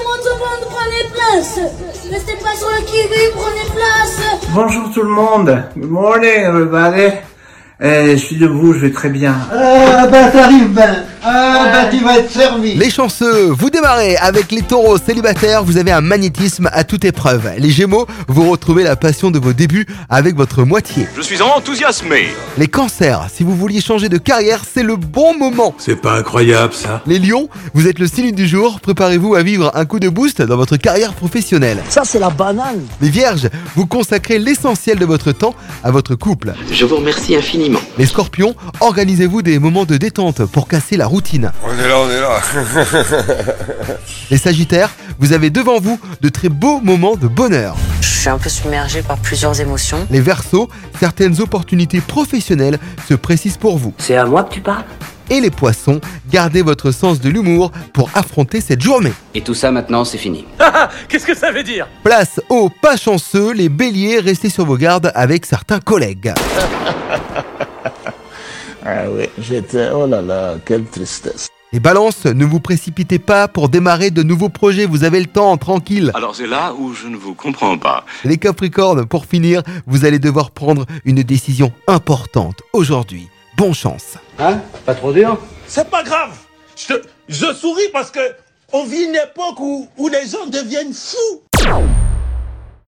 tout le monde, prenez place. Restez pas sur le kiwi, prenez place. Bonjour tout le monde. Good morning everybody. Je suis debout, je vais très bien. Ah bah t'arrives ben. Ah bah tu vas être servi. Les chanceux, vous démarrez avec les taureaux célibataires, vous avez un magnétisme à toute épreuve. Les gémeaux, vous retrouvez la passion de vos débuts avec votre moitié. Je suis enthousiasmé. Les cancers, si vous vouliez changer de carrière, c'est le bon moment. C'est pas incroyable ça. Les lions, vous êtes le signe du jour, préparez-vous à vivre un coup de boost dans votre carrière professionnelle. Ça c'est la banane. Les vierges, vous consacrez l'essentiel de votre temps à votre couple. Je vous remercie infiniment. Les scorpions, organisez-vous des moments de détente pour casser la routine. On est là. Les sagittaires, vous avez devant vous de très beaux moments de bonheur. Je suis un peu submergé par plusieurs émotions. Les verseaux, certaines opportunités professionnelles se précisent pour vous. C'est à moi que tu parles? Et les poissons, gardez votre sens de l'humour pour affronter cette journée. Et tout ça maintenant, c'est fini. Qu'est-ce que ça veut dire? Place aux pas chanceux, les béliers, restez sur vos gardes avec certains collègues. Ah oui, oh là là, quelle tristesse. Les balances, ne vous précipitez pas pour démarrer de nouveaux projets, vous avez le temps, tranquille. Alors c'est là où je ne vous comprends pas. Les capricornes, pour finir, vous allez devoir prendre une décision importante aujourd'hui. Bonne chance. Hein? Pas trop dur? C'est pas grave. Je souris parce que on vit une époque où les gens deviennent fous.